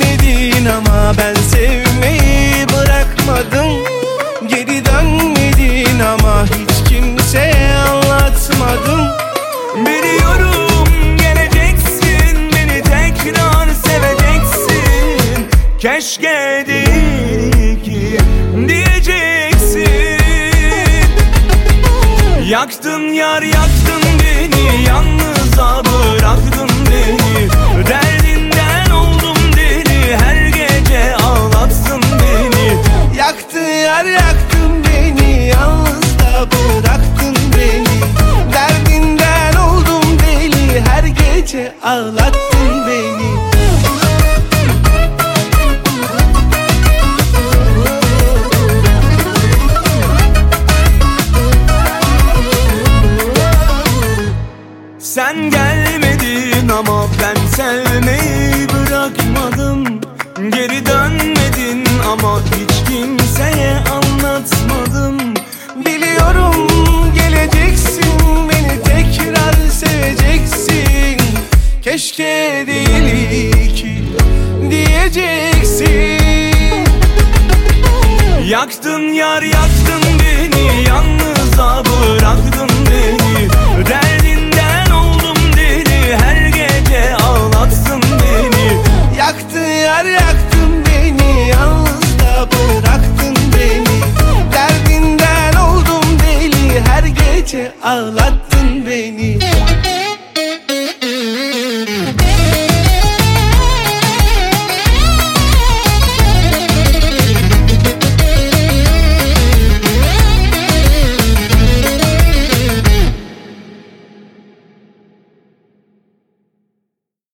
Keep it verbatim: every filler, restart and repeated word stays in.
gelmedin ama ben sevmeyi bırakmadım. Geri dönmedin ama hiç kimseye anlatmadım. Biliyorum geleceksin, beni tekrar seveceksin. Keşke değil ki diyeceksin. Yaktın yar, yaktın beni, yalnızca bıraktın beni. Derdinden oldum deli, her gece ağlatsın beni. Yaktın yar, yaktın beni, yalnız da bıraktın beni. Derdinden oldum deli, her gece ağlattın beni. Sen gelmedin ama ben sevmeyi bırakmadım. Geri dönmedin ama hiç kimseye anlatmadım. Biliyorum geleceksin, beni tekrar seveceksin. Keşke değil ki diyeceksin. Yaktın yar, yaktın beni, yalnızca bıraktın beni. Derdinden oldum deli, her gece ağlatsın beni. Yaktın yar, yaktın beni, yalnız da bıraktın beni. Derdinden oldum deli, her gece ağlattın